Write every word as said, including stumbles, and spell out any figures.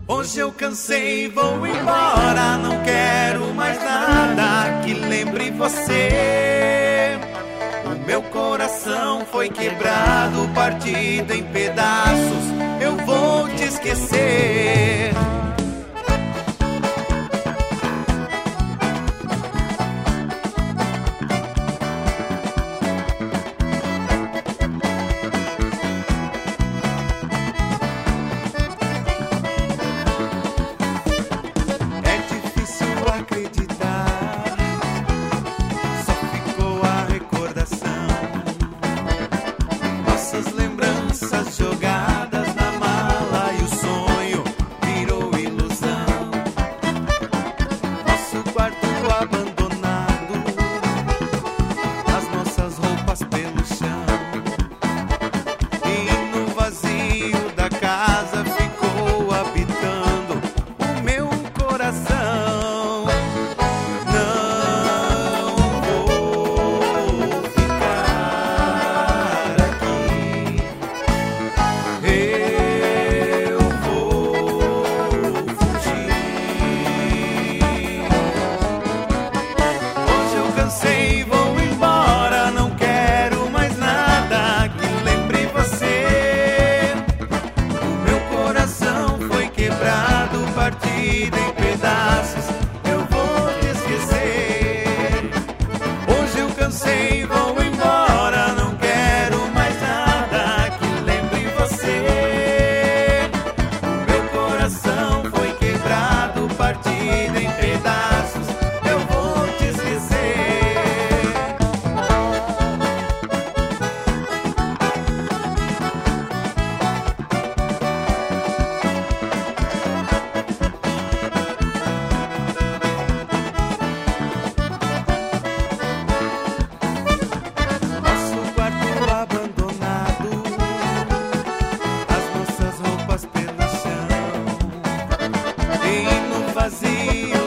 Hoje eu cansei, vou embora, não quero mais nada que lembre você. O meu coração foi quebrado, partido em pedaços, eu vou te esquecer. Jogadas na mala e o sonho virou ilusão. Nosso quarto abandonado, as nossas roupas pelo chão. E no vazio da casa ficou habitando o meu coração. Não vou ficar aqui. Eu vou fugir. Hoje eu cansei, vou embora, não quero mais nada que lembre você. O meu coração foi quebrado, partido em pedaços, eu vou te esquecer. Hoje eu cansei, vou embora, não quero mais nada que lembre você. O meu coração foi quebrado, partido em pedaços, eu vou te esquecer. Nosso quarto abandonado, as nossas roupas pelo chão. E no vazio